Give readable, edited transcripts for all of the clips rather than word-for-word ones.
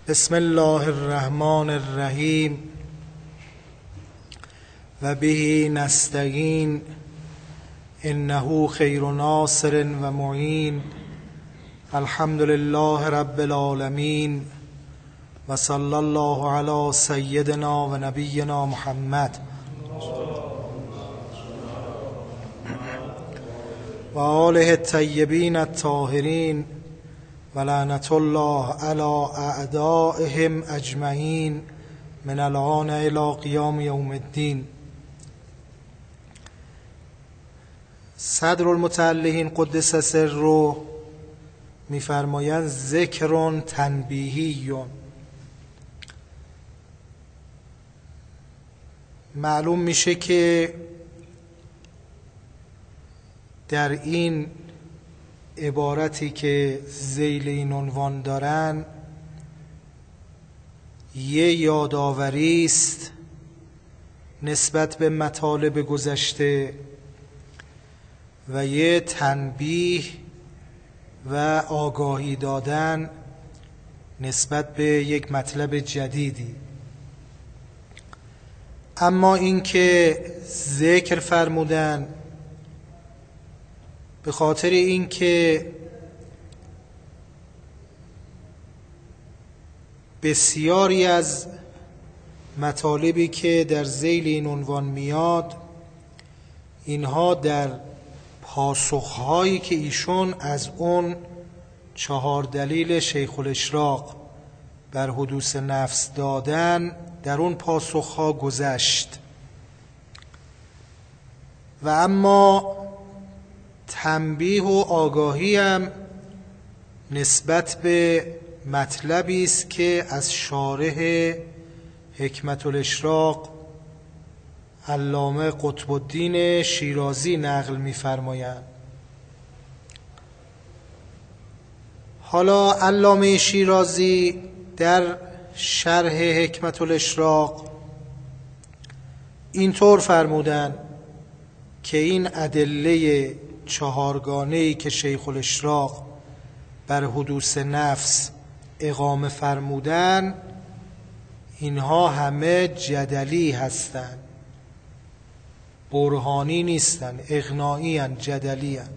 بسم الله الرحمن الرحیم و به نستعین انه خیر ناصر و معین. الحمد لله رب العالمین و صلی الله علی سیدنا و نبینا محمد و آله الطیبین الطاهرین و لعنت الله علی اعدائهم اجمعین من الآن الی قیام یوم الدین. صدر المتعلقین قدس سره می‌فرمایند ذکر تنبیهی. معلوم میشه که در این عبارتی که ذیل این عنوان دارن یه یادآوری است نسبت به مطالب گذشته و یه تنبیه و آگاهی دادن نسبت به یک مطلب جدیدی. اما این که ذکر فرمودن به خاطر این که بسیاری از مطالبی که در ذیل این عنوان میاد اینها در پاسخهایی که ایشون از اون 4 دلیل شیخ الاشراق بر حدوث نفس دادن در اون پاسخها گذشت و اما تنبیه و آگاهی هم نسبت به مطلبی است که از شارح حکمت الاشراق علامه قطب الدین شیرازی نقل می‌فرمایند. حالا علامه شیرازی در شرح حکمت الاشراق اینطور فرمودند که این ادله 4گانه‌ای که شیخ الاشراق بر حدوث نفس اقامه فرمودن اینها همه جدلی هستند، برهانی نیستند، اقناعی اند، جدلی اند.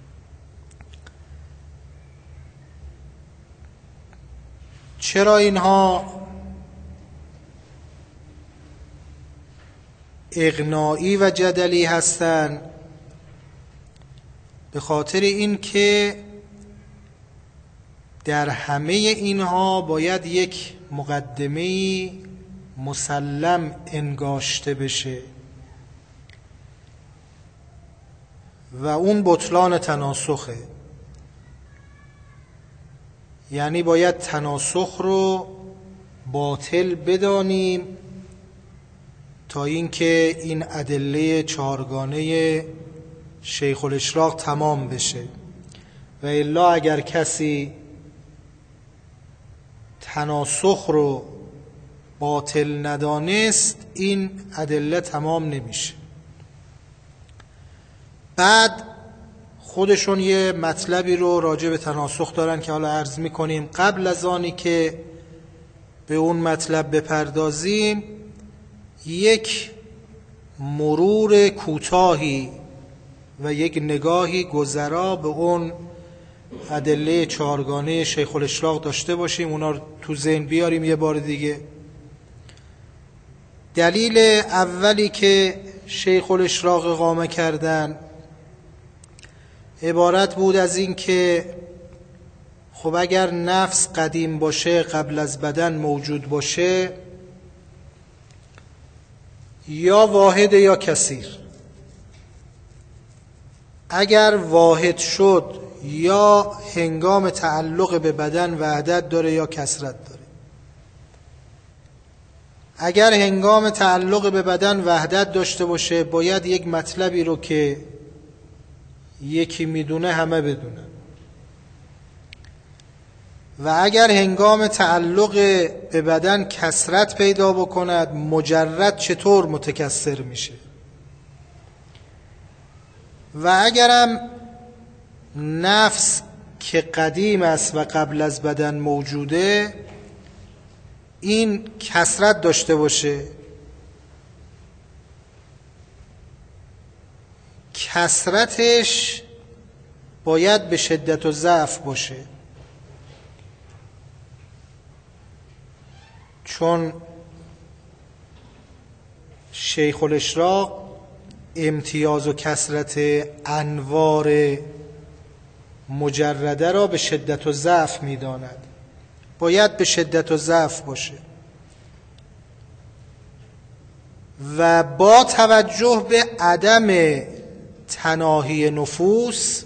چرا اینها اقناعی و جدلی هستند؟ به خاطر این که در همه اینها باید یک مقدمه مسلم انگاشته بشه و اون بطلان تناسخه. یعنی باید تناسخ رو باطل بدانیم تا اینکه این ادله 4گانه شیخ الاشراق تمام بشه و الا اگر کسی تناسخ رو باطل ندانست این ادله تمام نمیشه. بعد خودشون یه مطلبی رو راجع به تناسخ دارن که حالا عرض میکنیم. قبل از آنی که به اون مطلب بپردازیم یک مرور کوتاهی و یک نگاهی گذرا به اون ادله 4گانه شیخ الاشراق داشته باشیم، اونا رو تو ذهن بیاریم یه بار دیگه. دلیل اولی که شیخ الاشراق اقامه کردن عبارت بود از این که خب اگر نفس قدیم باشه، قبل از بدن موجود باشه، یا واحد یا کثیر. اگر واحد شد یا هنگام تعلق به بدن وحدت داره یا کثرت داره. اگر هنگام تعلق به بدن وحدت داشته باشه باید یک مطلبی رو که یکی میدونه همه بدونه و اگر هنگام تعلق به بدن کثرت پیدا بکند مجرد چطور متکثر میشه و اگرم نفس که قدیم است و قبل از بدن موجوده این کثرت داشته باشه، کثرتش باید به شدت و ضعف باشه، چون شیخ الاشراق امتیاز و کثرت انوار مجرده را به شدت و ضعف می‌داند. باید به شدت و ضعف باشه و با توجه به عدم تناهی نفوس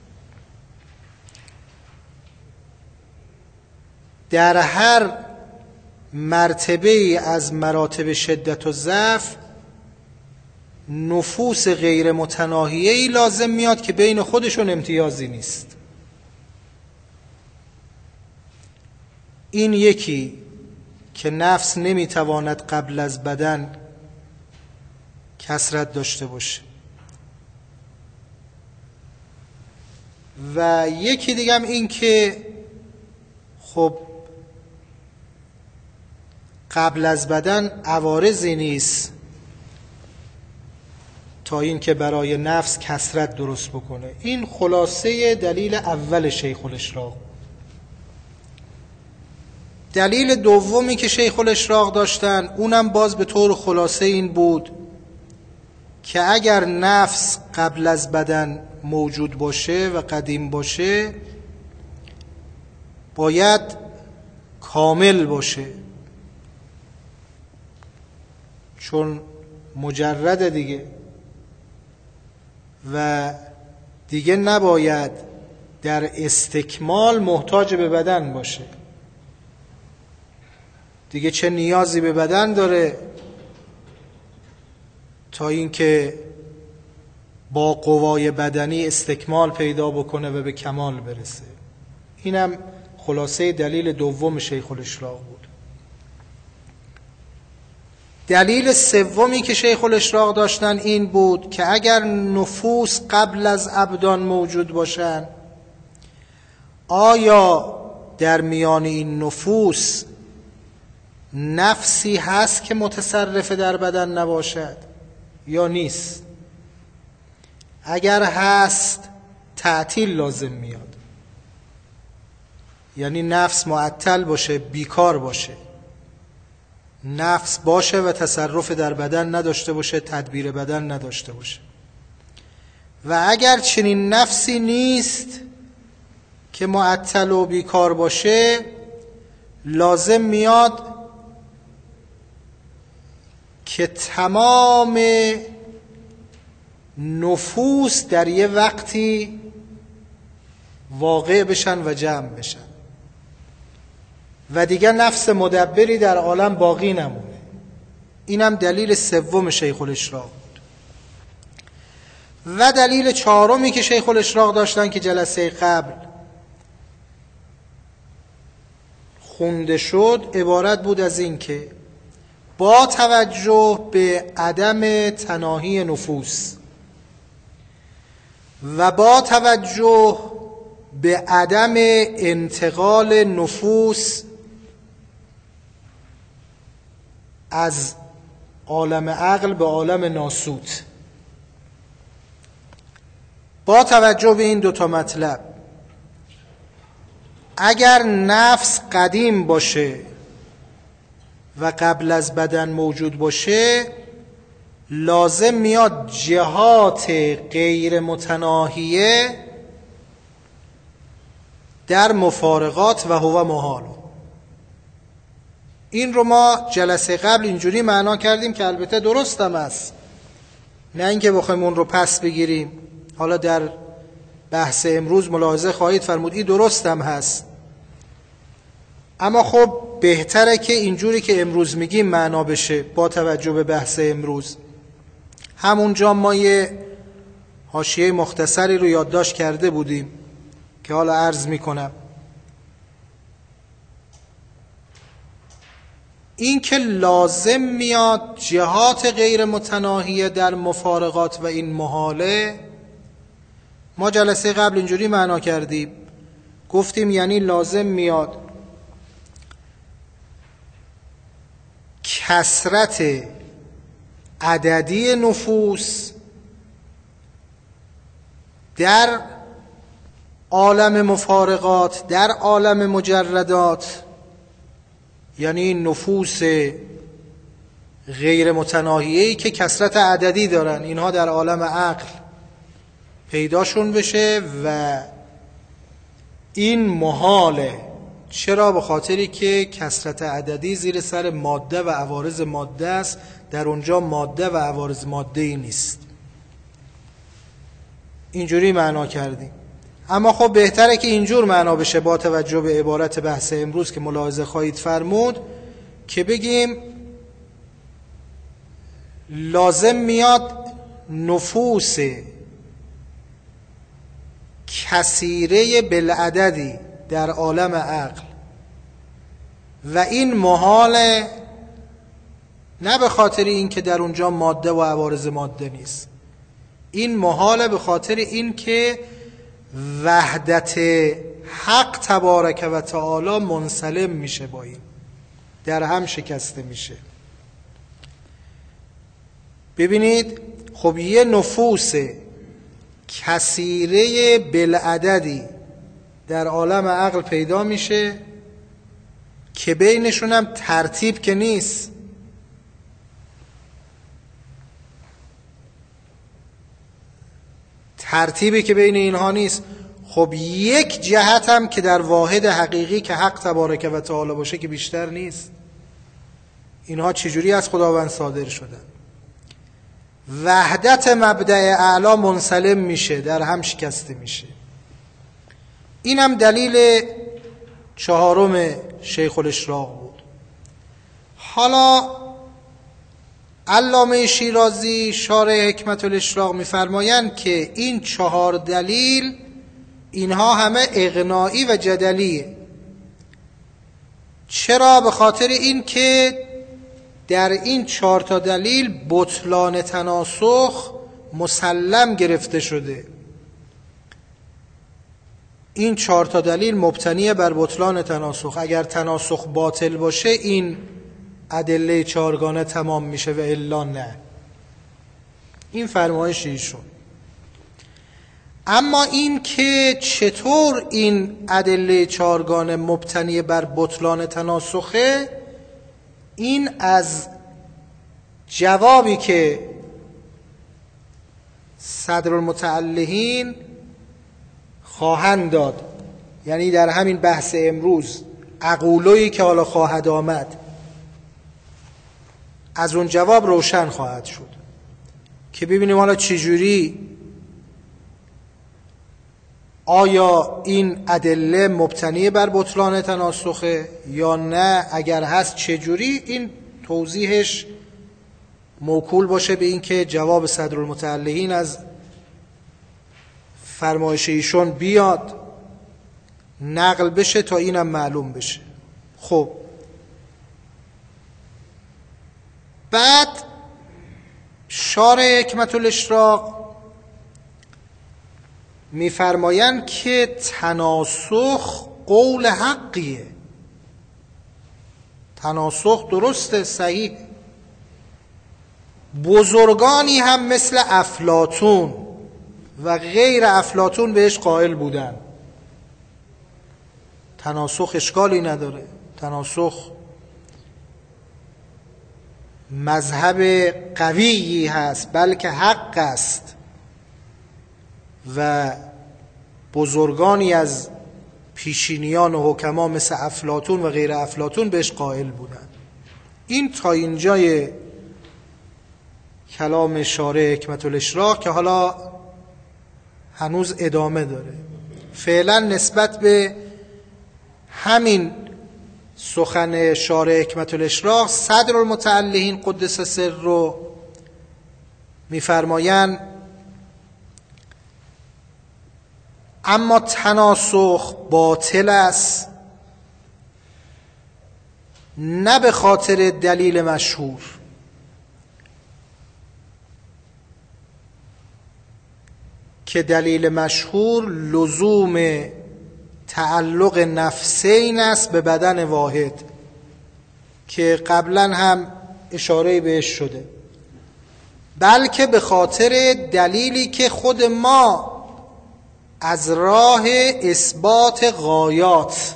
در هر مرتبه ای از مراتب شدت و ضعف نفوس غیر متناهیه ای لازم میاد که بین خودشون امتیازی نیست. این یکی که نفس نمیتواند قبل از بدن کثرت داشته باشه و یکی دیگه هم این که خب قبل از بدن عوارضی نیست تا این که برای نفس کثرت درست بکنه. این خلاصه دلیل اول شیخ الاشراق. دلیل دومی که شیخ الاشراق داشتن اونم باز به طور خلاصه این بود که اگر نفس قبل از بدن موجود باشه و قدیم باشه باید کامل باشه، چون مجرد دیگه نباید در استکمال محتاج به بدن باشه. دیگه چه نیازی به بدن داره تا اینکه با قوای بدنی استکمال پیدا بکنه و به کمال برسه. اینم خلاصه دلیل دوم شیخ الاشراق بود. دلیل سومی که شیخ الاشراق داشتن این بود که اگر نفوس قبل از ابدان موجود باشن، آیا در میان این نفوس نفسی هست که متصرف در بدن نباشد یا نیست؟ اگر هست تعطیل لازم میاد، یعنی نفس معطل باشه، بیکار باشه، نفس باشه و تصرف در بدن نداشته باشه، تدبیر بدن نداشته باشه. و اگر چنین نفسی نیست که معطل و بیکار باشه، لازم میاد که تمام نفوس در یه وقتی واقع بشن و جمع بشن و دیگه نفس مدبری در عالم باقی نمونه. اینم دلیل سوم شیخ الاشراق بود. و دلیل چهارمی که شیخ الاشراق داشتن که جلسه قبل خونده شد عبارت بود از این که با توجه به عدم تناهی نفوس و با توجه به عدم انتقال نفوس از عالم عقل به عالم ناسوت، با توجه به این دوتا مطلب، اگر نفس قدیم باشه و قبل از بدن موجود باشه، لازم میاد جهات غیر متناهیه در مفارقات و هو محال. این رو ما جلسه قبل اینجوری معنا کردیم که البته درستم است، نه اینکه بخوایم اون رو پس بگیریم. حالا در بحث امروز ملاحظه خواهید فرمود این درستم هست، اما خب بهتره که اینجوری که امروز میگیم معنا بشه با توجه به بحث امروز. همونجا ما یه حاشیه مختصری رو یادداشت کرده بودیم که حالا عرض میکنم. این که لازم میاد جهات غیر متناهیه در مفارقات و این محاله، ما جلسه قبل اینجوری معنا کردیم، گفتیم یعنی لازم میاد کثرت عددی نفوس در عالم مفارقات، در عالم مجردات، یعنی نفوس غیر متناهیه‌ای که کثرت عددی دارن، اینها در عالم عقل پیداشون بشه و این محاله. چرا؟ به خاطری که کثرت عددی زیر سر ماده و عوارض ماده است، در اونجا ماده و عوارض ماده ای نیست. اینجوری معنا کردیم. اما خب بهتره که اینجور معنا بشه با توجه به عبارت بحث امروز که ملاحظه خواهید فرمود، که بگیم لازم میاد نفوس کثیره بالعددی در عالم عقل و این محاله، نه به خاطر این که در اونجا ماده و عوارض ماده نیست، این محاله به خاطر این که وحدت حق تبارک و تعالی منسلم میشه، با این در هم شکسته میشه. ببینید خب یه نفوس کثیره بالعددی در عالم عقل پیدا میشه که بینشون هم ترتیب که نیست. ترتیبی که بین اینها نیست. خب یک جهت هم که در واحد حقیقی که حق تبارک و تعالی باشه که بیشتر نیست. اینها چجوری از خداوند صادر شدن؟ وحدت مبدأ اعلا منسلم میشه، در هم شکسته میشه. این هم دلیل چهارم شیخ الاشراق بود. حالا علامه شیرازی شارح حکمت الاشراق میفرمایند که این چهار دلیل اینها همه اغنایی و جدلیه. چرا؟ به خاطر این که در این چهار تا دلیل بطلان تناسخ مسلم گرفته شده. این چهار تا دلیل مبتنی بر بطلان تناسخ. اگر تناسخ باطل باشه این ادله چهارگانه تمام میشه و الا نه. این فرمایش ایشون. اما این که چطور این ادله چهارگانه مبتنی بر بطلان تناسخه، این از جوابی که صدرالمتعلهین خواهند داد، یعنی در همین بحث امروز اقولویی که حالا خواهد آمد، از اون جواب روشن خواهد شد که ببینیم حالا چجوری، آیا این ادله مبتنی بر بطلان تناسخه یا نه؟ اگر هست چجوری؟ این توضیحش موکول باشه به این که جواب صدرالمتعلهین از فرمایش ایشون بیاد، نقل بشه تا اینم معلوم بشه. خب بعد شارح حکمت الاشراق میفرمایند که تناسخ قول حقیه. تناسخ درسته، صحیح. بزرگانی هم مثل افلاطون و غیر افلاطون بهش قائل بودن. تناسخ اشکالی نداره، تناسخ مذهب قویی هست، بلکه حق است و بزرگانی از پیشینیان و حکما مثل افلاطون و غیر افلاطون بهش قائل بودن. این تا اینجای کلام شارح حکمت الاشراق که حالا هنوز ادامه داره. فعلا نسبت به همین سخن شارح حکمت الاشراق صدرالمتعلهین قدس سر رو میفرمایند اما تناسخ باطل است، نه به خاطر دلیل مشهور، که دلیل مشهور لزوم تعلق نفسین است به بدن واحد، که قبلا هم اشاره بهش شده، بلکه به خاطر دلیلی که خود ما از راه اثبات غایات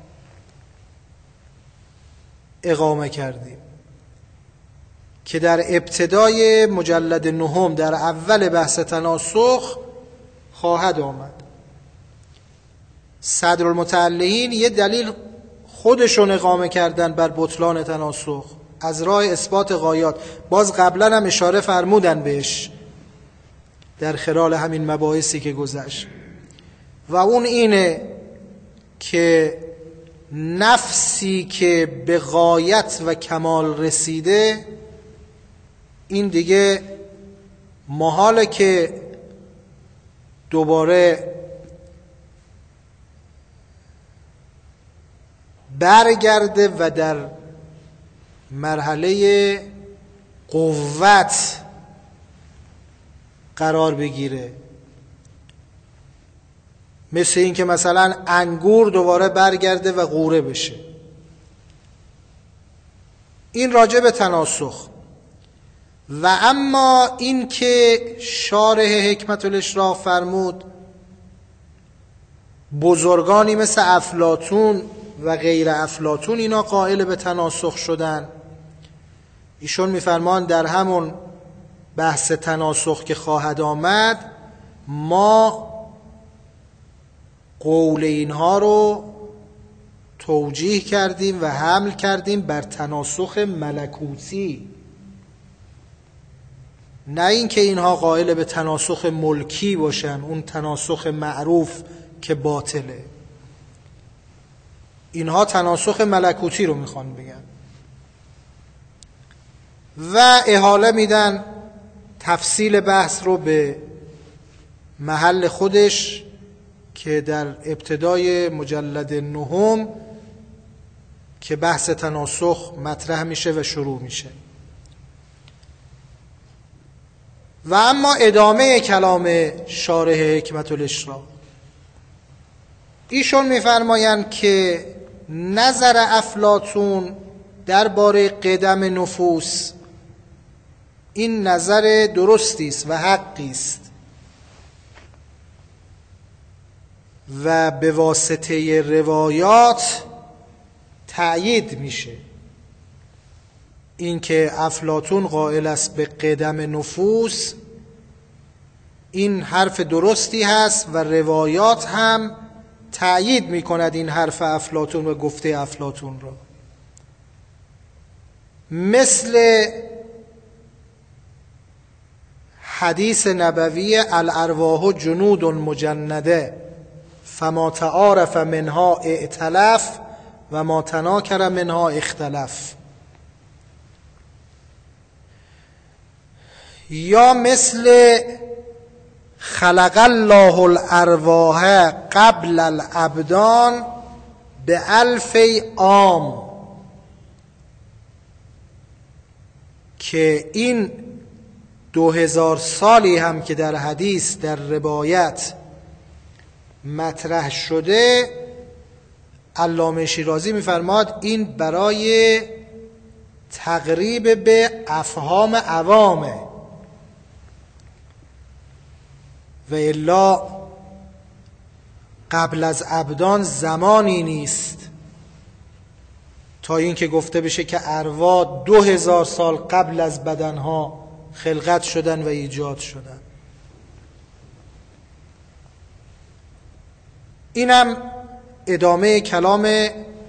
اقامه کردیم که در ابتدای مجلد نهم در اول بحث تناسخ خواهد آمد. صدرالمتعلقین یه دلیل خودشون اقامه کردن بر بطلان تناسخ از راه اثبات غایات، باز قبلا هم اشاره فرمودن بهش در خلال همین مباحثی که گذشت، و اون اینه که نفسی که به غایت و کمال رسیده این دیگه محاله که دوباره برگرده و در مرحله قوت قرار بگیره، مثل این که مثلا انگور دوباره برگرده و غوره بشه. این راجع به تناسخ. و اما این که شارح حکمت الاشراق فرمود بزرگانی مثل افلاطون و غیر افلاطون اینا قائل به تناسخ شدن، ایشون میفرمان در همون بحث تناسخ که خواهد آمد ما قول اینها رو توجیه کردیم و حمل کردیم بر تناسخ ملکوتی، نه اینکه اینها قائل به تناسخ ملکی باشن، اون تناسخ معروف که باطله. اینها تناسخ ملکوتی رو میخوان بگن و احاله میدن تفصیل بحث رو به محل خودش که در ابتدای مجلد نهم که بحث تناسخ مطرح میشه و شروع میشه. و اما ادامه کلام شارح حکمت الاشراق، ایشون میفرمایند که نظر افلاطون درباره قدم نفوس این نظر درستی است و حقی است و به واسطه روایات تأیید میشه. این که افلاطون قائل است به قدم نفوس این حرف درستی هست و روایات هم تأیید میکند این حرف افلاطون و گفته افلاطون را، مثل حدیث نبوی الارواح جنود مجنده فما تعارف منها ائتلف و ما تناکر منها اختلف، یا مثل خلق الله الارواح قبل الابدان بألف عام، که این 2000 سالی هم که در حدیث در روایت مطرح شده، علامه شیرازی می‌فرماد این برای تقریب به افهام عوامه و الا قبل از ابدان زمانی نیست تا این که گفته بشه که ارواح 2000 سال قبل از بدنها خلقت شدن و ایجاد شدن. اینم ادامه کلام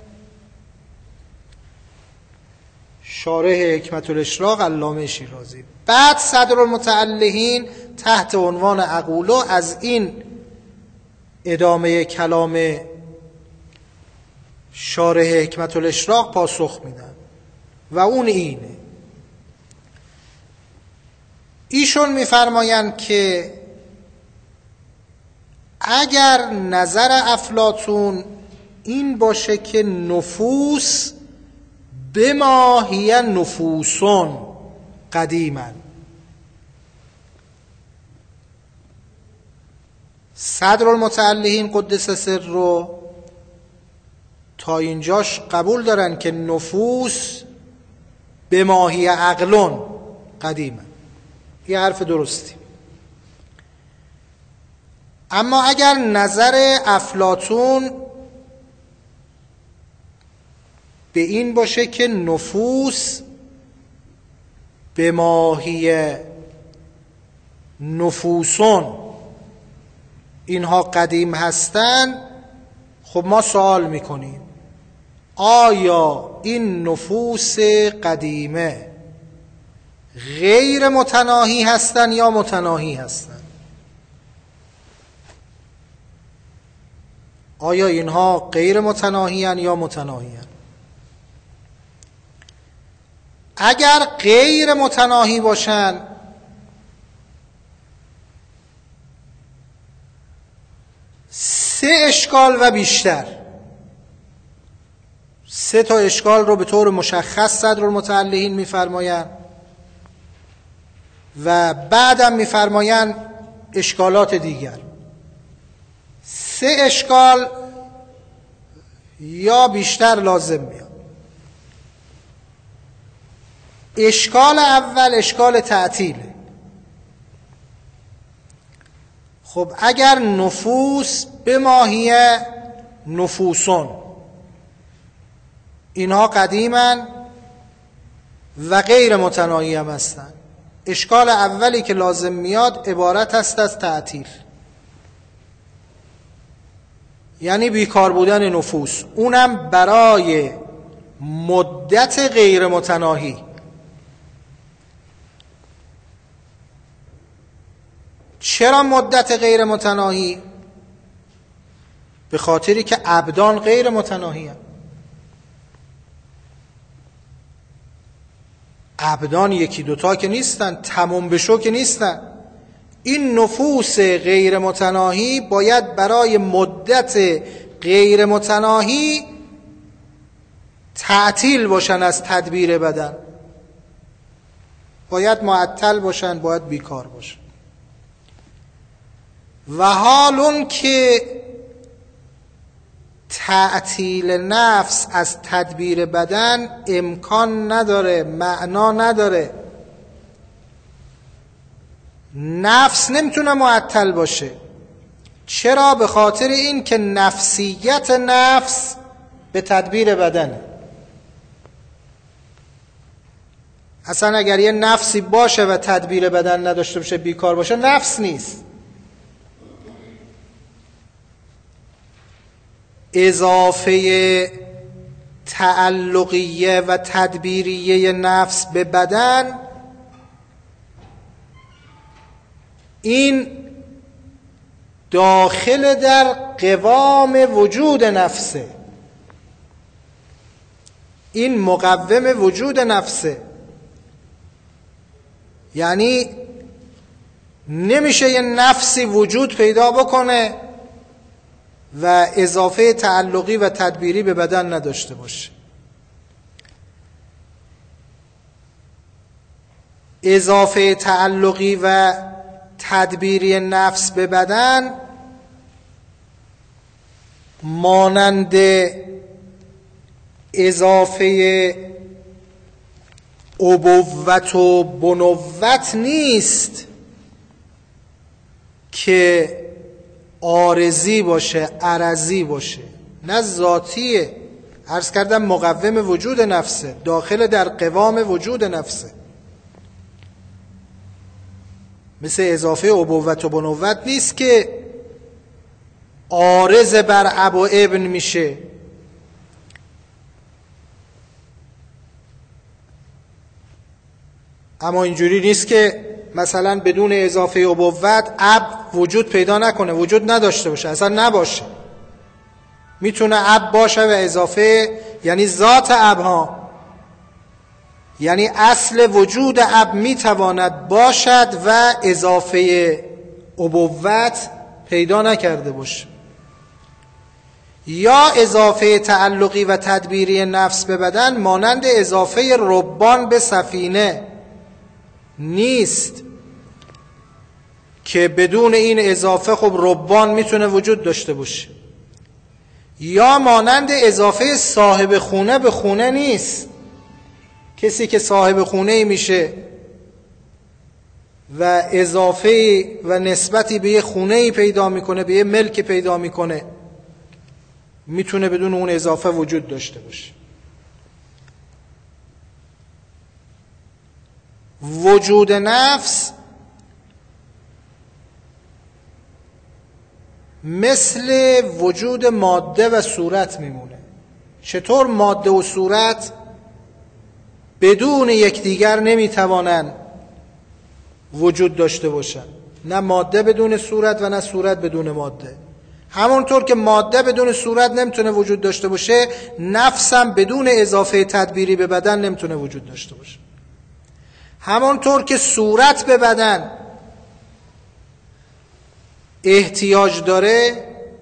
شارح حکمت الاشراق علامه شیرازی. بعد صدرالمتعلقین تحت عنوان اقولو از این ادامه کلام شارح حکمت الاشراق پاسخ میدن و اون اینه، ایشون میفرمایند که اگر نظر افلاطون این باشه که نفوس بما هی نفوسون قدیما، صدرالمتعلقین قدس سر رو تا اینجاش قبول دارن که نفوس به ماهی عقلون قدیما. یه حرف درستی. اما اگر نظر افلاطون به این باشه که نفوس به ماهی نفوسون اینها قدیم هستن، خب ما سوال میکنیم آیا این نفوس قدیمه غیر متناهی هستن یا متناهی هستن؟ آیا اینها غیر متناهی هستن یا متناهی هستن؟ اگر غیر متناهی باشن سه اشکال و بیشتر، سه تا اشکال رو به طور مشخص صدرالمتعلقین میفرمایند و بعدم میفرمایند اشکالات دیگر. سه اشکال یا بیشتر لازم میاد. اشکال اول اشکال تعطیله. خب اگر نفوس به ماهی نفوسون اینها قدیمن و غیر متناهی هم هستن، اشکال اولی که لازم میاد عبارت است از تعطیل، یعنی بیکار بودن نفوس، اونم برای مدت غیر متناهی. چرا مدت غیر متناهی؟ به خاطری که ابدان غیر متناهی هستند. ابدان یکی دوتا که نیستن، تمام بشو که نیستن. این نفوس غیر متناهی باید برای مدت غیر متناهی تعطیل باشن از تدبیر بدن، باید معطل باشن، باید بیکار باشن. و حال اون که تعطیل نفس از تدبیر بدن امکان نداره، معنا نداره. نفس نمیتونه معطل باشه. چرا؟ به خاطر این که نفسیت نفس به تدبیر بدنه. اصلا اگر یه نفسی باشه و تدبیر بدن نداشته باشه، بیکار باشه، نفس نیست. اضافه تعلقیه و تدبیریه نفس به بدن، این داخل در قوام وجود نفسه، این مقوم وجود نفسه. یعنی نمیشه یه نفسی وجود پیدا بکنه و اضافه تعلقی و تدبیری به بدن نداشته باشه. اضافه تعلقی و تدبیری نفس به بدن مانند اضافه ابوت و بنوت نیست که عارضی باشه، عرضی باشه، نه ذاتیه. عرض کردم مقوم وجود نفسه، داخل در قوام وجود نفسه. مثل اضافه ابوت و بنوت نیست که عارض بر اب و ابن میشه. اما اینجوری نیست که مثلا بدون اضافه ابوت اب وجود پیدا نکنه، وجود نداشته باشه، اصلا نباشه. میتونه اب باشه و اضافه، یعنی ذات اب ها، یعنی اصل وجود اب میتواند باشد و اضافه ابوت پیدا نکرده باشه. یا اضافه تعلقی و تدبیری نفس به بدن مانند اضافه ربان به سفینه نیست که بدون این اضافه خب ربان میتونه وجود داشته باشه. یا مانند اضافه صاحب خونه به خونه نیست کسی که صاحب خونه میشه و اضافه و نسبتی به یه خونه پیدا میکنه، به یه ملک پیدا میکنه، میتونه بدون اون اضافه وجود داشته باشه. وجود نفس مثل وجود ماده و صورت میمونه. چطور ماده و صورت بدون یکدیگر نمیتوانند وجود داشته باشن؟ نه ماده بدون صورت و نه صورت بدون ماده. همونطور که ماده بدون صورت نمیتونه وجود داشته باشه، نفس هم بدون اضافه تدبیری به بدن نمیتونه وجود داشته باشه. همونطور که صورت به بدن احتیاج داره،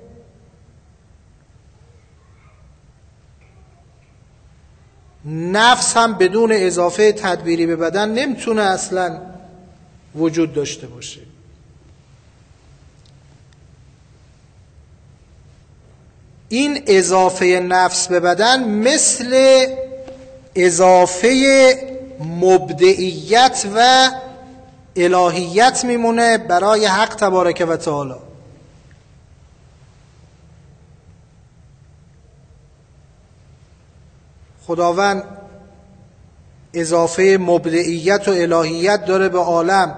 نفس هم بدون اضافه تدبیری به بدن نمیتونه اصلا وجود داشته باشه. این اضافه نفس به بدن مثل اضافه مبدعیت و الهیت میمونه برای حق تبارک و تعالی. خداوند اضافه مبدعیت و الهیت داره به عالم.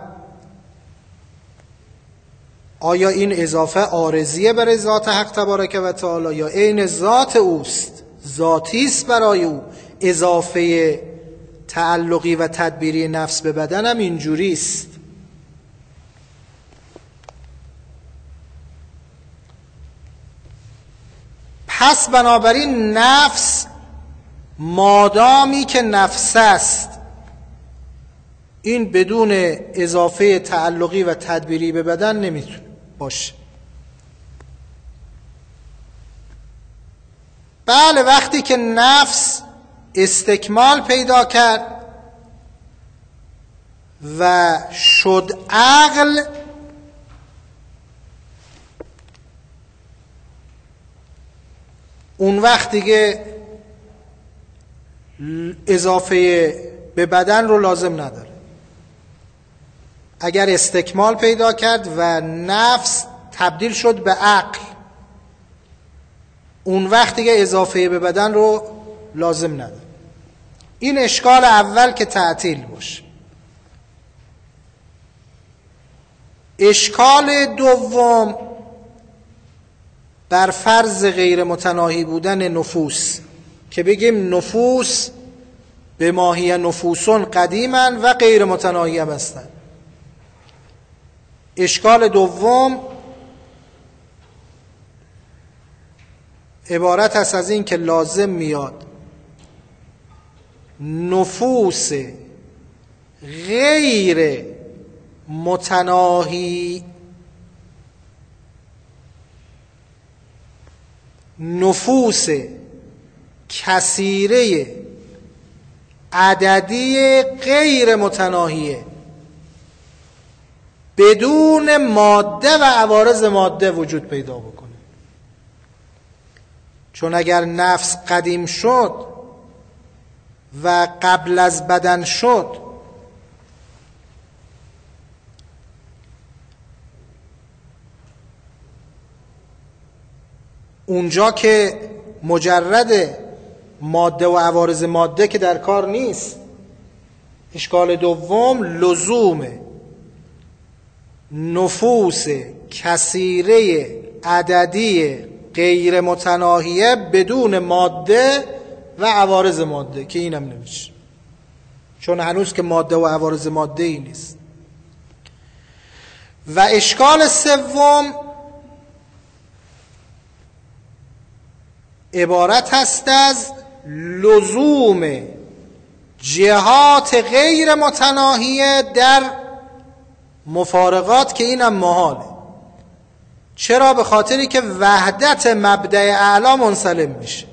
آیا این اضافه عارضیه برای ذات حق تبارک و تعالی یا عین ذات اوست، ذاتی است برای او؟ اضافه تعلقی و تدبیری نفس به بدن هم اینجوری است. پس بنابراین نفس مادامی که نفس است، این بدون اضافه تعلقی و تدبیری به بدن نمیتونه باشه. بله، وقتی که نفس استکمال پیدا کرد و شد عقل، اون وقت دیگه اضافه به بدن رو لازم نداره. اگر استکمال پیدا کرد و نفس تبدیل شد به عقل، اون وقت دیگه اضافه به بدن رو لازم نداره. این اشکال اول که تعطیل باشه. اشکال دوم بر فرض غیر متناهی بودن نفوس، که بگیم نفوس به ماهی نفوسون قدیمن و غیر متناهی هم هستن. اشکال دوم عبارت است از این که لازم میاد نفوس غیر متناهی، نفوس کثیره عددی غیر متناهیه بدون ماده و عوارض ماده وجود پیدا بکنه. چون اگر نفس قدیم شد و قبل از بدن شد، اونجا که مجرد ماده و عوارض ماده که در کار نیست. اشکال دوم لزوم نفوس کثیره عددی غیر متناهیه بدون ماده و عوارض ماده، که اینم نمیشه، چون هنوز که ماده و عوارض ماده ای نیست. و اشکال سوم عبارت هست از لزوم جهات غیر متناهیه در مفارقات، که اینم محاله. چرا؟ به خاطری که وحدت مبدأ اعلا منسلم میشه.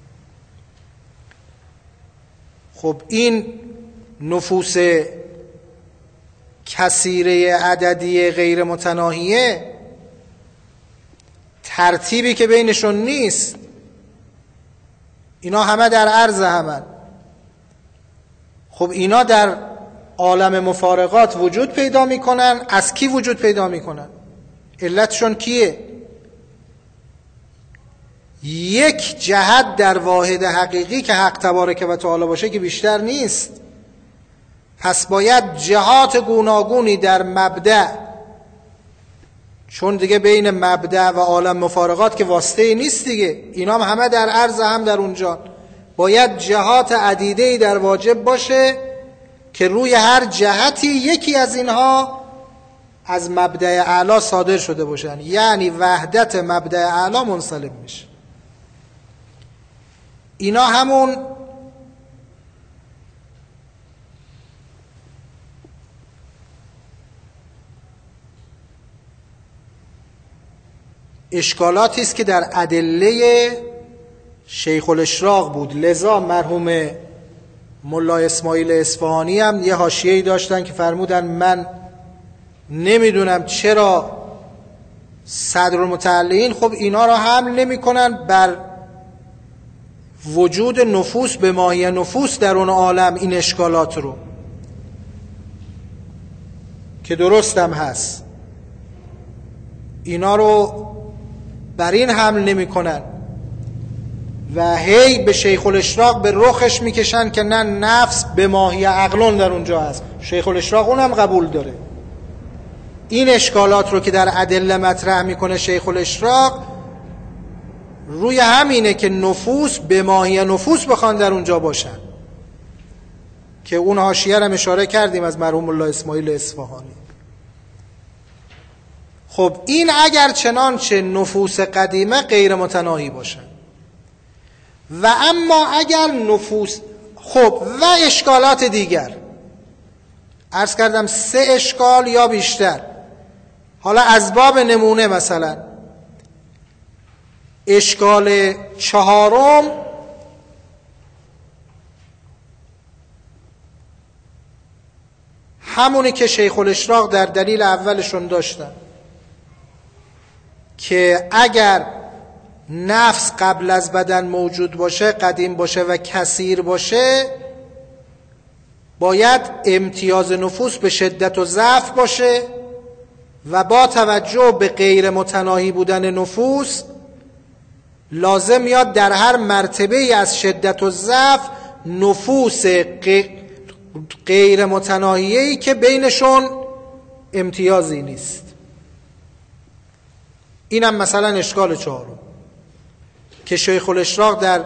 خب این نفوس کثیره عددی غیر متناهیه ترتیبی که بینشون نیست، اینا همه در عرض همن. خب اینا در عالم مفارقات وجود پیدا میکنن. از کی وجود پیدا میکنن؟ علتشون کیه؟ یک جهت در واحد حقیقی که حق تبارک و تعالی باشه که بیشتر نیست. پس باید جهات گوناگونی در مبدأ، چون دیگه بین مبدأ و عالم مفارقات که واسطه‌ای نیست دیگه، اینا هم همه در عرض هم در اونجا، باید جهات عدیده‌ای در واجب باشه که روی هر جهتی یکی از اینها از مبدأ اعلی صادر شده باشن، یعنی وحدت مبدأ اعلی منسلب میشه. اینا همون اشکالاتی است که در ادله شیخ الاشراق بود. لذا مرحوم ملا اسماعیل اصفهانی هم یه حاشیه‌ای داشتن که فرمودن من نمیدونم چرا صدرالمتعلقین خب اینا را حمل نمی‌کنن بر وجود نفوس به ماهی نفوس در اون عالم، این اشکالات رو که درست هم هست، اینا رو بر این حمل نمی کنن و هی به شیخ الاشراق به رخش میکشن که نه، نفس به ماهی عقلون در اونجا هست. شیخ الاشراق اونم قبول داره. این اشکالات رو که در ادله مطرح میکنه شیخ الاشراق روی همینه که نفوس به ماهی نفوس بخوان در اونجا باشن، که اون حاشیه رو اشاره کردیم از مرحوم الله اسماعیل اصفهانی. خب این اگر چنانچه نفوس قدیمه غیر متناهی باشن، و اما اگر نفوس خب و اشکالات دیگر، عرض کردم 3 اشکال یا بیشتر. حالا از باب نمونه مثلا اشکال 4 همونی که شیخ الاشراق در دلیل اولشون داشتن که اگر نفس قبل از بدن موجود باشه، قدیم باشه و کثیر باشه، باید امتیاز نفوس به شدت و ضعف باشه و با توجه به غیر متناهی بودن نفوس لازم میاد در هر مرتبه از شدت و ضعف نفوس غیر متناهیه‌ای که بینشون امتیازی نیست. اینم مثلا اشکال 4 که شیخ الاشراق در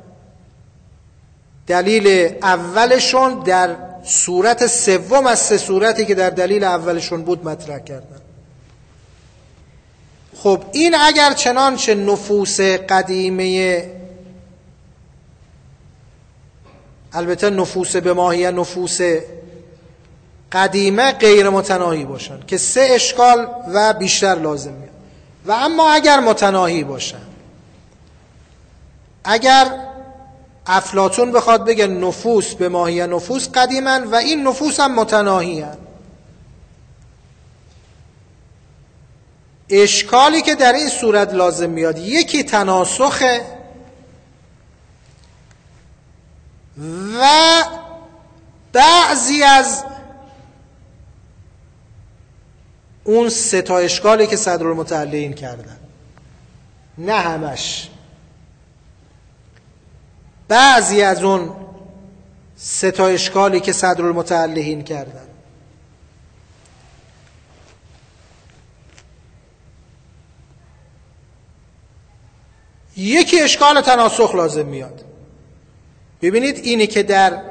دلیل اولشون در صورت 3 از 3 صورتی که در دلیل اولشون بود مطرح کردن. خب این اگر چنانچه نفوس قدیمه، البته نفوس به ماهی نفوس قدیمه غیر متناهی باشن که 3 اشکال و بیشتر لازم میاد. و اما اگر متناهی باشن، اگر افلاطون بخواد بگه نفوس به ماهی نفوس قدیمن و این نفوس هم متناهی هن، اشکالی که در این صورت لازم میاد یکی تناسخه و بعضی از اون 3 تا اشکالی که صدرالمتعلقین کردن، نه همش، بعضی از اون 3 تا اشکالی که صدرالمتعلقین کردن. یکی اشکال تناسخ لازم میاد. ببینید اینی که در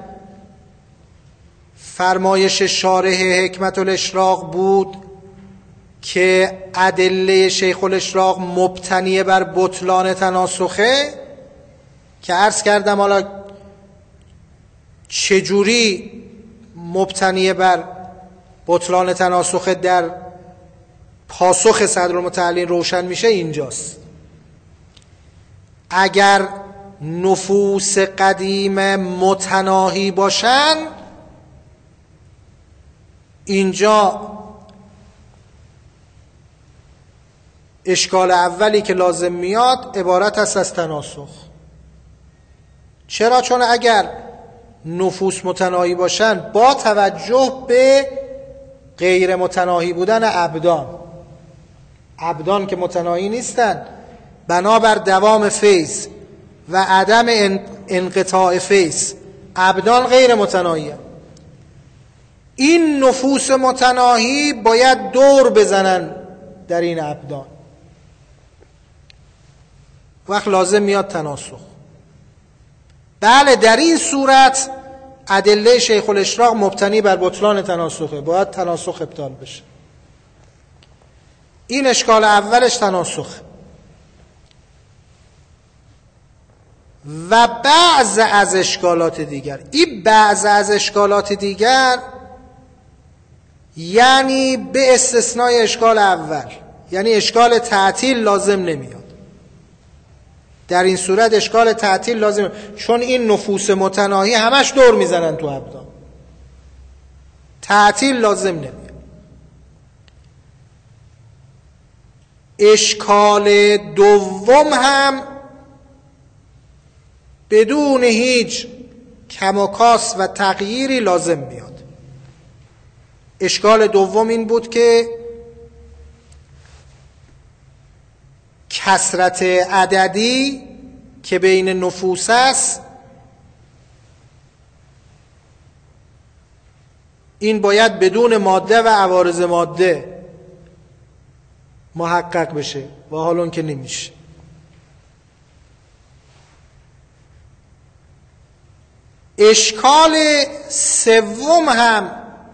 فرمایش شارح حکمت الاشراق بود که ادله شیخ الاشراق مبتنی بر بطلان تناسخه، که عرض کردم حالا چجوری مبتنی بر بطلان تناسخه در پاسخ صدرالمتعلقین روشن میشه اینجاست. اگر نفوس قدیم متناهی باشن، اینجا اشکال اولی که لازم میاد عبارت است از تناسخ. چرا؟ چون اگر نفوس متناهی باشن با توجه به غیر متناهی بودن ابدان که متناهی نیستن، بنابر دوام فیض و عدم انقطاع فیض ابدان غیر متناهی هستند. این نفوس متناهی باید دور بزنن در این ابدان، وقت لازم میاد تناسخ. بله در این صورت ادله شیخ الاشراق مبتنی بر بطلان تناسخه، باید تناسخ ابطال بشه. این اشکال اولش تناسخه. و بعض از اشکالات دیگر، این بعض از اشکالات دیگر یعنی به استثنای اشکال اول، یعنی اشکال تعطیل لازم نمیاد. در این صورت اشکال تعطیل لازم، چون این نفوس متناهی همش دور میزنن تو ابدان، تعطیل لازم نمیاد. اشکال دوم هم بدون هیچ کم و کاس و تغییری لازم میاد. اشکال دوم این بود که کثرت عددی که بین نفوس است این باید بدون ماده و عوارض ماده محقق بشه و حالا اون که نمیشه. اشکال سوم هم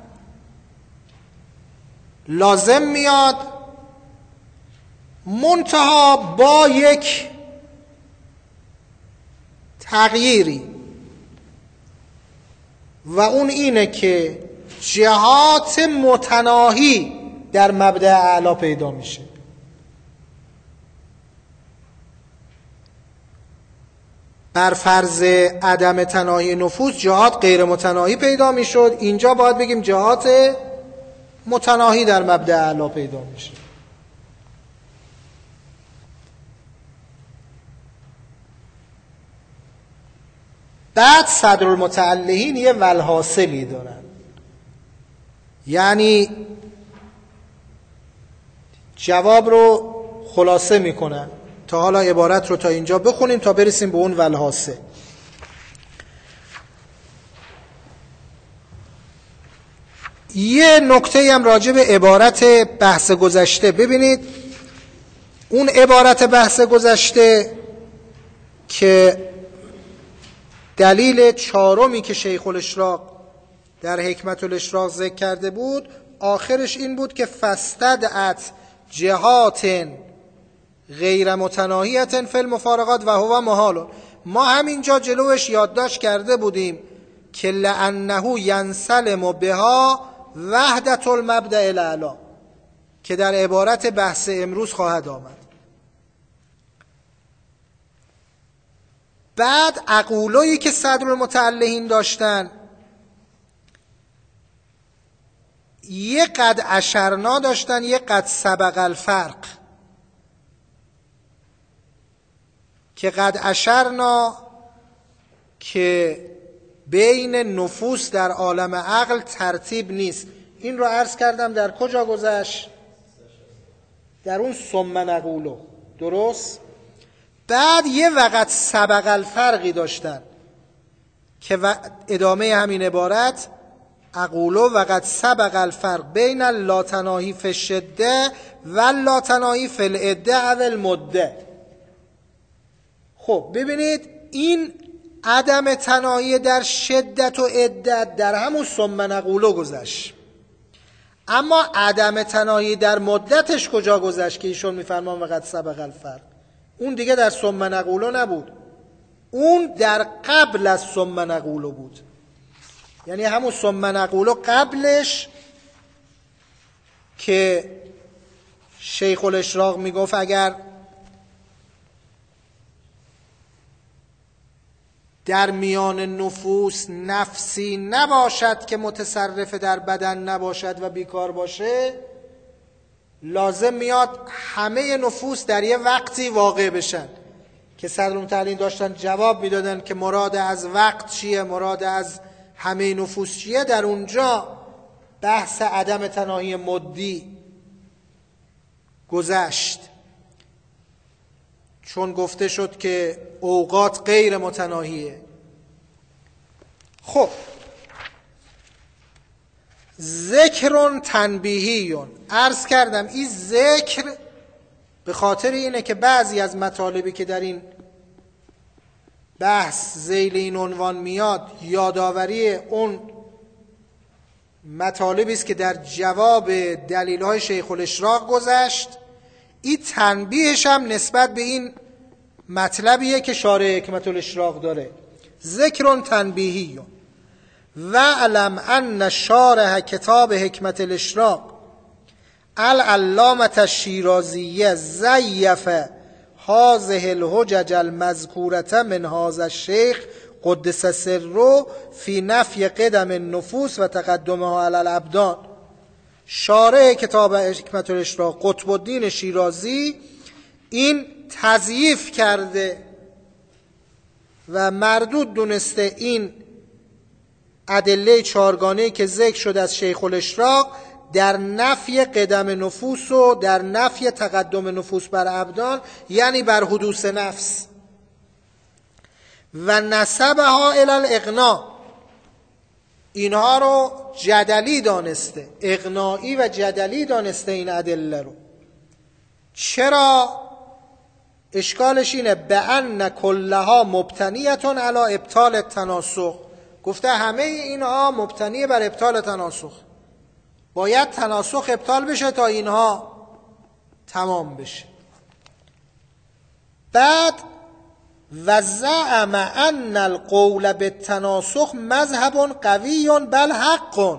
لازم میاد، منتها با یک تغییری، و اون اینه که جهات متناهی در مبدأ اعلا پیدا میشه. بر فرض عدم تناهی نفوس جهات غیر متناهی پیدا میشد، اینجا باید بگیم جهات متناهی در مبدأ اعلا پیدا میشه. بعد صدرالمتعلهین یه والحاصلی دارن، یعنی جواب رو خلاصه میکنن. تا حالا عبارت رو تا اینجا بخونیم تا برسیم به اون والحاصل. یه نکته هم راجع به عبارت بحث گذشته ببینید. اون عبارت بحث گذشته که دلیل چهارمی که شیخ الاشراق در حکمت الاشراق ذکر کرده بود، آخرش این بود که فاستدعت جهات غیر متناهیت فی المفارقات و هو محال. ما همینجا جلوش یادداشت کرده بودیم که لانه ینسلم بها وحدت المبدأ الاعلی که در عبارت بحث امروز خواهد آمد. بعد عقولایی که صدرالمتعلهین داشتن یه قد اشرنا داشتن، یه قد سبق الفرق، که قد اشرنا که بین نفوس در عالم عقل ترتیب نیست. این رو عرض کردم در کجا گذشت؟ در اون ثم نقولو، درست؟ بعد یه وقت سبق الفرقی داشتن که ادامه همین عبارت اقولو وقت سبق الفرق بین اللاتناهی فی الشده و اللاتناهی فی العده او المده. خب ببینید این عدم تناهی در شدت و عدت در همون ثم نقولو گذشت، اما عدم تناهی در مدتش کجا گذشت که ایشون میفرمان وقت سبق الفرق؟ اون دیگه در ثم نقولو نبود، اون در قبل از ثم نقولو بود. یعنی همون ثم نقولو قبلش که شیخ الاشراق میگفت اگر در میان نفوس نفسی نباشد که متصرف در بدن نباشد و بیکار باشه، لازم میاد همه نفوس در یه وقتی واقع بشن که صدرالمتعلین داشتن جواب میدادن که مراد از وقت چیه، مراد از همه نفوس چیه، در اونجا بحث عدم تناهی مدی گذشت، چون گفته شد که اوقات غیر متناهیه. خب ذکر تنبیهیون، عرض کردم این ذکر به خاطر اینه که بعضی از مطالبی که در این بحث ذیل این عنوان میاد یادآوری اون مطالبی است که در جواب دلیل‌های شیخ الاشراق گذشت. این تنبیهش هم نسبت به این مطلبیه که شارح حکمت الاشراق داره. ذکر تنبیهی و علم ان شارح کتاب حکمت الاشراق العلامة الشیرازیه ضیف هذه الحجج المذکورة من هذا الشیخ قدس سره فی نفی قدم النفوس و تقدمها علی الابدان. شارح کتاب حکمت الاشراق قطب الدین شیرازی این تضعیف کرده و مردود دونسته این ادله چهارگانه‌ای که ذکر شده از شیخ الاشراق در نفی قدم نفوس و در نفی تقدم نفوس بر ابدان، یعنی بر حدوث نفس، و نسبها الی الاغنا، اینها رو جدلی دانسته، اغنایی و جدلی دانسته این ادله رو. چرا؟ اشکالش اینه به ان کلها مبتنیتون علی ابطال التناسخ، گفته همه اینها مبتنی بر ابطال تناسخ، باید تناسخ ابطال بشه تا اینها تمام بشه. بعد و زعم ان القول بالتناسخ مذهب قوی بل حق،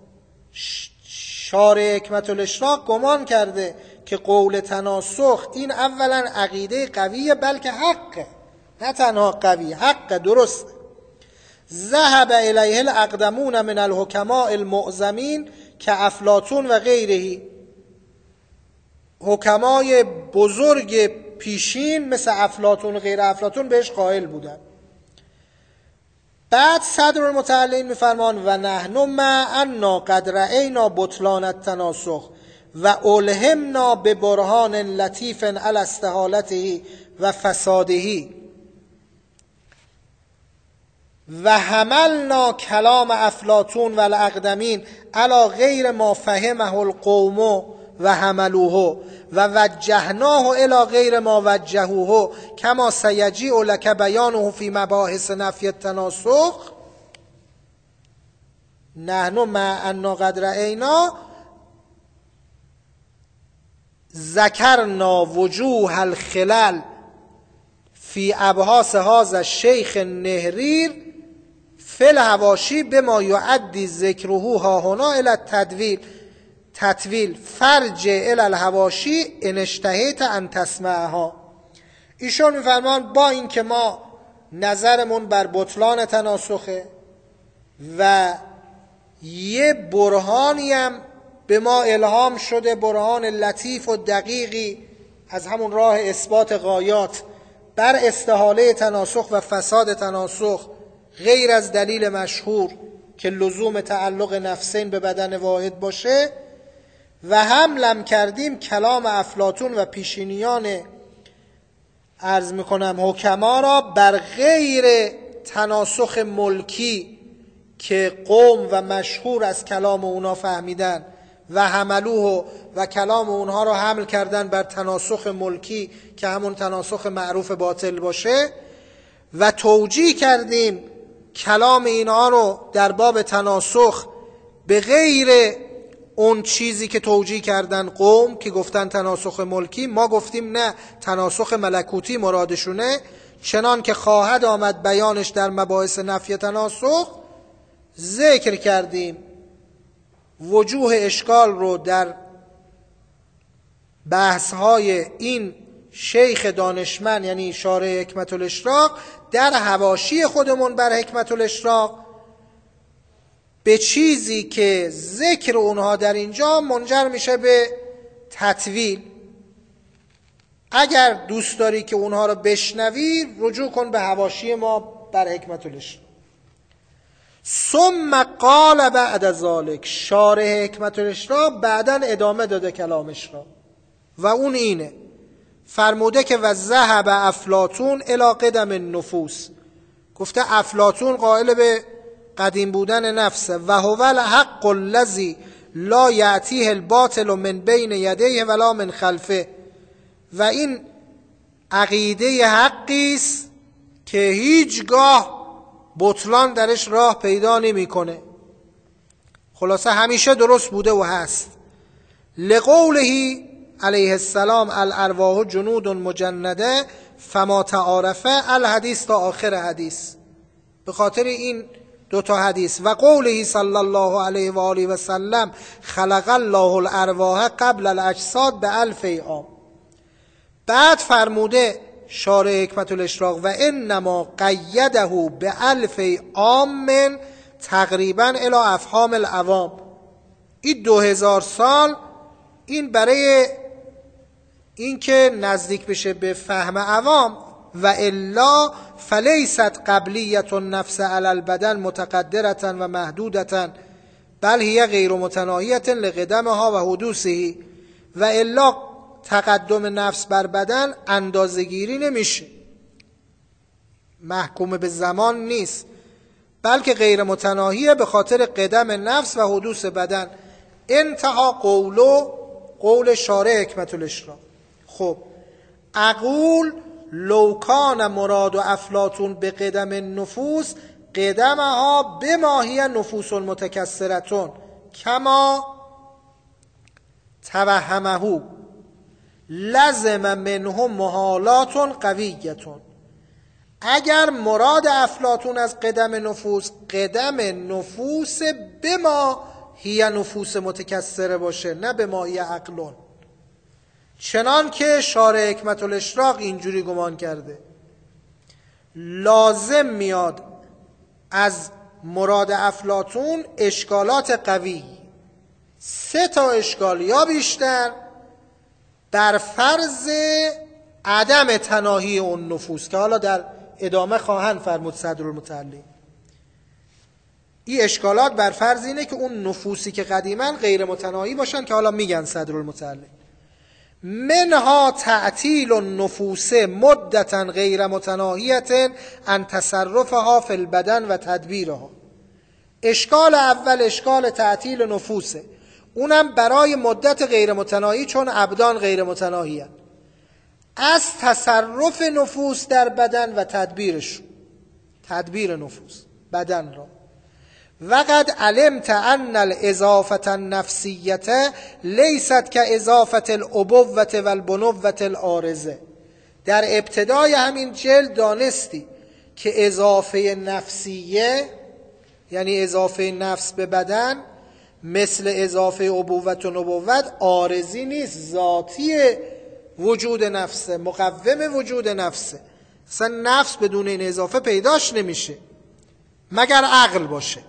شارح حکمت الاشراق گمان کرده که قول تناسخ این اولا عقیده قویه بلکه حقه، نه تنها قوی، حق، درست. ذهب الیه الاقدمون من الحکماء المعظمین که افلاطون و غیره، حکمای بزرگ پیشین مثل افلاطون و غیر افلاطون بهش قائل بودن. بعد صدرالمتعلین میفرمان و نحن مع انا قد رأینا بطلان التناسخ و الهمنا به برهان لطیف علی استحالته و فساده و حملنا کلام افلاطون و الاقدمین علی غیر ما فهمه القوم و حملوه و وجهناه الی غیر ما وجهوه کما سیجیء لک بیانه فی مباحث نفی التناسخ. نحن مع انا قد رأینا ذکرنا وجوه الخلل فی ابحاث هذا الشیخ النهریر فی الحواشی بما یعدی ذکره ها هنا الی تطویل فرج الی الحواشی ان اشتهیت ان تسمعها. ایشون میفرمان با این که ما نظرمون بر بطلان تناسخه و یه برهانی هم به ما الهام شده، برهان لطیف و دقیقی از همون راه اثبات غایات بر استحاله تناسخ و فساد تناسخ غیر از دلیل مشهور که لزوم تعلق نفسین به بدن واحد باشه، و حملم کردیم کلام افلاطون و پیشینیان عرض میکنم حکما را بر غیر تناسخ ملکی که قوم و مشهور از کلام اونا فهمیدن و حملوه و کلام اونها را حمل کردن بر تناسخ ملکی که همون تناسخ معروف باطل باشه، و توجیه کردیم کلام اینها رو در باب تناسخ به غیر اون چیزی که توجیه کردن قوم که گفتن تناسخ ملکی. ما گفتیم نه، تناسخ ملکوتی مرادشونه، چنان که خواهد آمد بیانش در مباحث نفی تناسخ. ذکر کردیم وجوه اشکال رو در بحث‌های این شیخ دانشمند یعنی شارح حکمت الاشراق در حواشی خودمون بر حکمت الاشراق به چیزی که ذکر اونها در اینجا منجر میشه به تطویل. اگر دوست داری که اونها رو بشنوی رجوع کن به حواشی ما بر حکمت الاشراق. ثم قال بعد ذلك، شارح حکمت الاشراق بعدن ادامه داده کلامش را و اون اینه، فرموده که و ذهب افلاطون الی قدم النفوس، گفته افلاطون قائل به قدیم بودن نفسه، و هو الحق الذی لا یأتیه الباطل من بین یدیه ولا من خلفه، و این عقیده حقی است که هیچگاه بطلان درش راه پیدا نمیکنه. خلاصه همیشه درست بوده و هست. لقوله علیه السلام الارواح جنود مجنده فما تعارفه الحدیث تا آخر حدیث، به خاطر این دوتا حدیث. و قوله صلی الله علیه و آله و سلم خلق الله الارواح قبل الاجساد ب1000 عام. بعد فرموده شارح حکمت الاشراق و انما قیده ب1000 عام من تقریبا الی افهام العوام. این 2000 سال این برای این که نزدیک بشه به فهم عوام، و الا فلیست قبلیت النفس علی البدن متقدرة و محدودة بل هی غیر متناهیة لقدمها و حدوثه، و الا تقدم نفس بر بدن اندازه‌گیری نمیشه، محکوم به زمان نیست، بلکه غیر متناهیه به خاطر قدم نفس و حدوث بدن. انتها قول شارح حکمت الاشراق. خب اقول لو کان مراد افلاطون به قدم النفوس قدمها بما هی نفوس متکثرتون کما توهمه لزم منهم محالات قویتون. اگر مراد افلاطون از قدم نفوس بما هی نفوس متکثره باشه، نه بما هی عقلون، چنان که شارح حکمت الاشراق اینجوری گمان کرده، لازم میاد از مراد افلاطون اشکالات قوی، 3 اشکال یا بیشتر بر فرض عدم تناهی اون نفوس که حالا در ادامه خواهند فرمود صدرالمتعلی. این اشکالات بر فرض اینه که اون نفوسی که قدیما غیر متناهی باشن که حالا میگن صدرالمتعلی. منها تعطیل النفوس مدتا غیر متناهیة عن تصرفها فی البدن و تدبیرها. اشکال اول اشکال تعطیل نفوسه، اونم برای مدت غیر متناهی، چون ابدان غیر متناهی هست، از تصرف نفوس در بدن و تدبیرش، تدبیر نفوس بدن را. وقد علمت ان الاضافه النفسیه لیست كاضافه الابوه و البنوه العارضه. در ابتدای همین جلد دانستی که اضافه نفسیه یعنی اضافه نفس به بدن مثل اضافه ابوت و نبوت عارضی نیست، ذاتی وجود نفسه، مقوم وجود نفسه. اصلا نفس بدون این اضافه پیداش نمیشه مگر عقل باشه.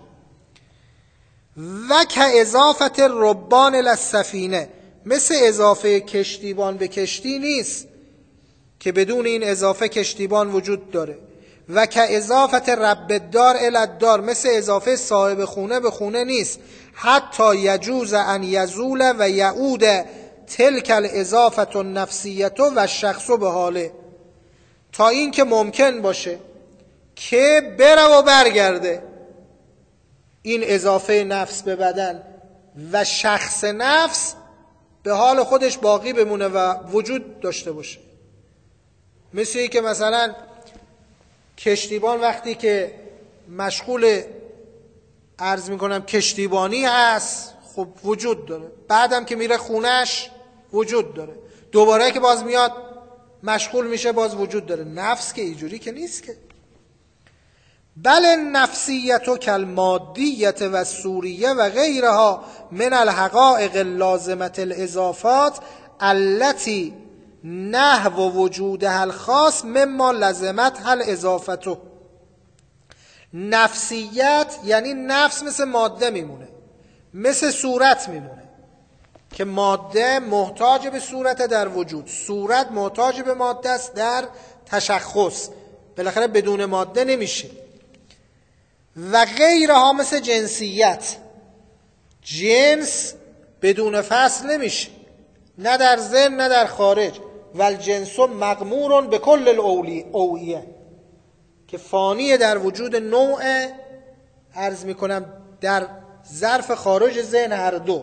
و که اضافت ربان للسفینه، مثل اضافه کشتیبان به کشتی نیست که بدون این اضافه کشتیبان وجود داره. و که اضافت رب الدار الی الدار، مثل اضافه صاحب خونه به خونه نیست. حتی یجوز ان یزول و یعود تلک الاضافه النفسیه و الشخص به حاله، تا این که ممکن باشه که بره و برگرده این اضافه نفس به بدن و شخص نفس به حال خودش باقی بمونه و وجود داشته باشه. مثل که مثلا کشتیبان وقتی که مشغول عرض میکنم کشتیبانی هست خب وجود داره، بعدم که میره خونش وجود داره، دوباره که باز میاد مشغول میشه باز وجود داره. نفس که اینجوری که نیست که. بل النفسیت کالمادیت و الصوریه و غیرها من الحقائق اللازمه الاضافات التي نحو وجودها الخاص مما لزمتها الاضافه. نفسیت یعنی نفس مثل ماده میمونه، مثل صورت میمونه، که ماده محتاج به صورت در وجود، صورت محتاج به ماده است در تشخص، بالاخره بدون ماده نمیشه. و غیرها مثل جنسیت، جنس بدون فصل نمیشه، نه در ذهن نه در خارج. و الجنس مغمور به کل الاوعیه، که فانی در وجود نوع، عرض میکنم در ظرف خارج ذهن هر دو،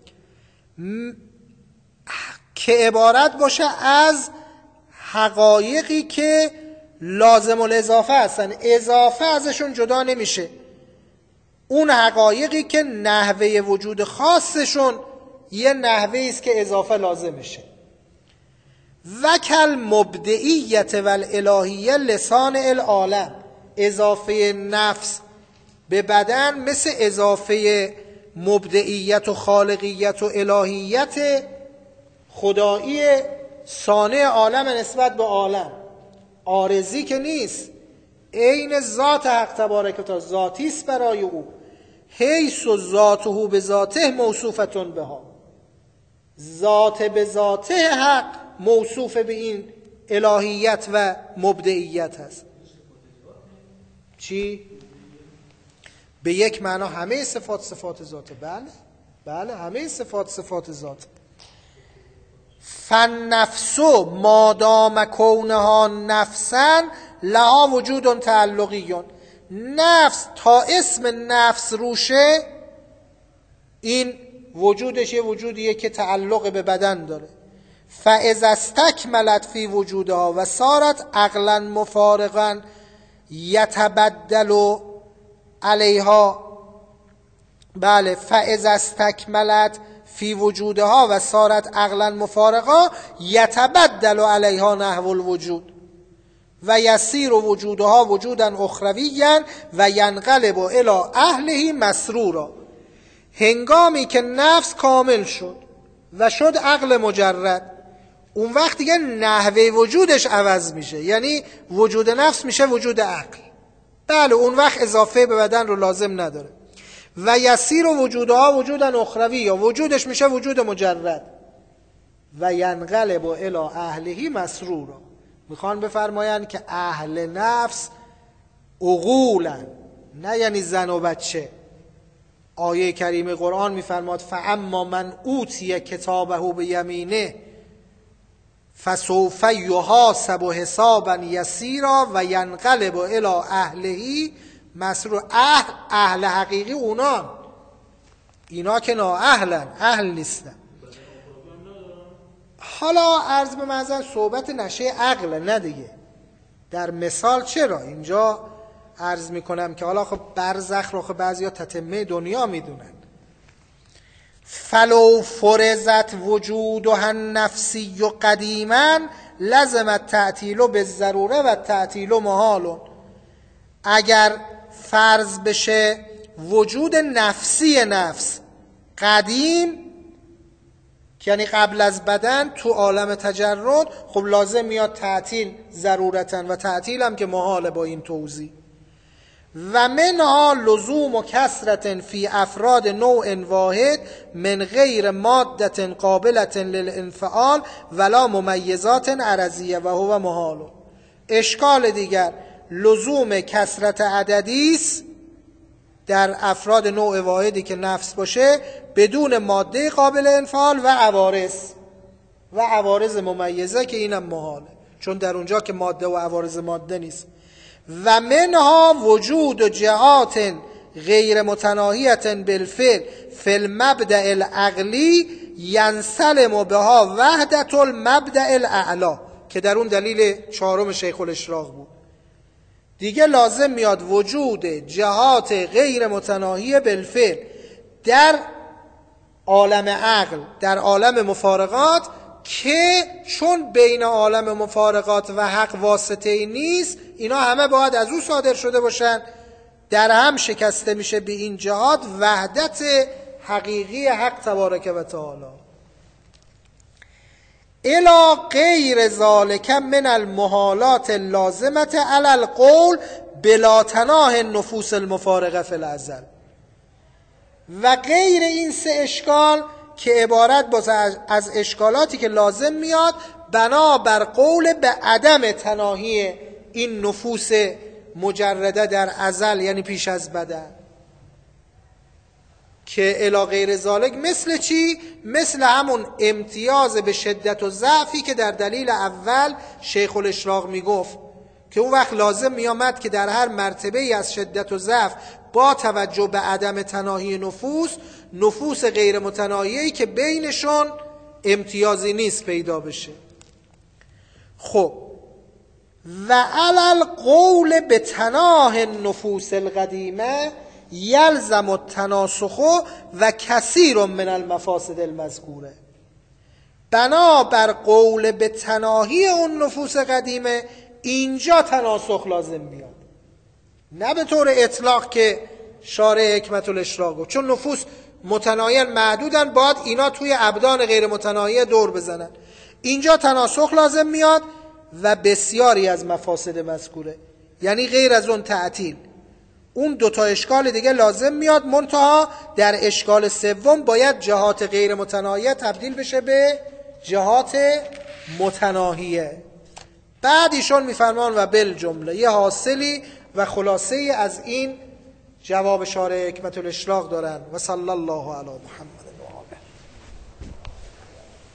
که عبارت باشه از حقایقی که لازم الاضافه هستن، اضافه ازشون جدا نمیشه. اون حقایقی که نحوه وجود خاصشون یه نحوه است که اضافه لازم میشه. و کل مبدعیت و الالهیه لسان العالم، اضافه نفس به بدن مثل اضافه مبدعیت و خالقیت و الهیت خدایی صانع عالم نسبت به عالم، عارضی که نیست، عین ذات حق تبارک و تعالی، ذاتی است برای او، حیث و ذاته به ذاته موصوفتون بها، ذات به ذاته حق موصوف به این الهیت و مبدعیت هست. چی؟ به یک معنا همه صفات ذاته. بله همه صفات ذاته. فالنفس مادام کونها نفسا لها وجود تعلقیون، نفس تا اسم نفس روشه این وجودش یه وجودیه که تعلق به بدن داره. فاذا استکملت فی وجودها و صارت عقلا مفارقا یتبدل علیها، بله فاذا استکملت فی وجودها و صارت عقلا مفارقا یتبدل علیها نحو الوجود و یسیر وجودها وجودا اخرویا و ینقلب الی اهله مسرورا. هنگامی که نفس کامل شد و شد عقل مجرد، اون وقت دیگه نحوه وجودش عوض میشه، یعنی وجود نفس میشه وجود عقل. بله اون وقت اضافه به بدن رو لازم نداره. و یسیر وجودها وجودا اخروی، یا وجودش میشه وجود مجرد. و ینقلب الی اهله مسرورا، میخوان بفرمایند که اهل نفس عقولن، نه یعنی زن و بچه. آیه کریم قرآن میفرماد فاما من اوتی کتابه بیمینه فسوف یحاسب حسابا یسیرا و ینقلب الی اهله مسرور. اهل حقیقی اونان، اینا که نااهلن، اهل نیستن. حالا عرض به معذرت صحبت نشه عقل، نه دیگه در مثال. چرا اینجا عرض میکنم که حالا خب برزخ رو خب بعضی ها تتمه دنیا میدونن. فلو فرزت وجودها النفسی و قدیما لزمت تعطیل به ضروره و تعطیل محال. اگر فرض بشه وجود نفسی نفس قدیم، یعنی قبل از بدن تو عالم تجرد، خب لازم میاد تعطیل ضرورتاً، و تعطیل هم که محاله با این توضیح. و منها لزوم و کثرت فی افراد نوع واحد من غیر مادت قابلت للانفعال ولا ممیزات عرضیه و هو محال. اشکال دیگر لزوم کثرت عددی است در افراد نوع واحدی که نفس باشه بدون ماده قابل انفعال و عوارض ممیزه که اینم محاله، چون در اونجا که ماده و عوارض ماده نیست. و منها وجود جهات غیر متناهیت بالفعل فی المبدأ العقلی ینسلم بها وحدت المبدأ الاعلی، که در اون دلیل چهارم شیخ الاشراق بود. دیگه لازم میاد وجود جهات غیر متناهی بالفعل در عالم عقل، در عالم مفارقات، که چون بین عالم مفارقات و حق واسطه‌ای نیست، اینا همه باید از او صادر شده باشن، در هم شکسته میشه به این جهات وحدت حقیقی حق تبارک و تعالی. الی غیر ذالک من المحالات اللازمه علی القول بلا تناه النفوس المفارقه فی الازل. و غیر این سه اشکال که عبارت باز از اشکالاتی که لازم میاد بنا بر قول به عدم تناهی این نفوس مجرده در ازل، یعنی پیش از بدن، که الی غیر ذالک مثل چی؟ مثل همون امتیاز به شدت و ضعفی که در دلیل اول شیخ الاشراق میگفت که اون وقت لازم میامد که در هر مرتبه ای از شدت و ضعف با توجه به عدم تناهی نفوس غیر متناهیه‌ای که بینشون امتیازی نیست پیدا بشه. خب و علل قول به تناه النفوس القدیمه یلزم التناسخ و کثیر من المفاسد المذکوره. بنا بر قول به تناهی اون نفوس قدیمه اینجا تناسخ لازم میاد، نه به طور اطلاق که شارع حکمت الاشراق گفت چون نفوس متناهی معدودن باید اینا توی ابدان غیر متناهی دور بزنن. اینجا تناسخ لازم میاد و بسیاری از مفاسد مذکوره، یعنی غیر از اون تعطیل. اون دوتا اشکال دیگه لازم میاد، منتها در اشکال سوم باید جهات غیر متناهیه تبدیل بشه به جهات متناهیه. بعد ایشون میفرمان و بالجمله یه حاصلی و خلاصه از این جواب شارع حکمت الاشراق دارن. و صلی الله علی محمد.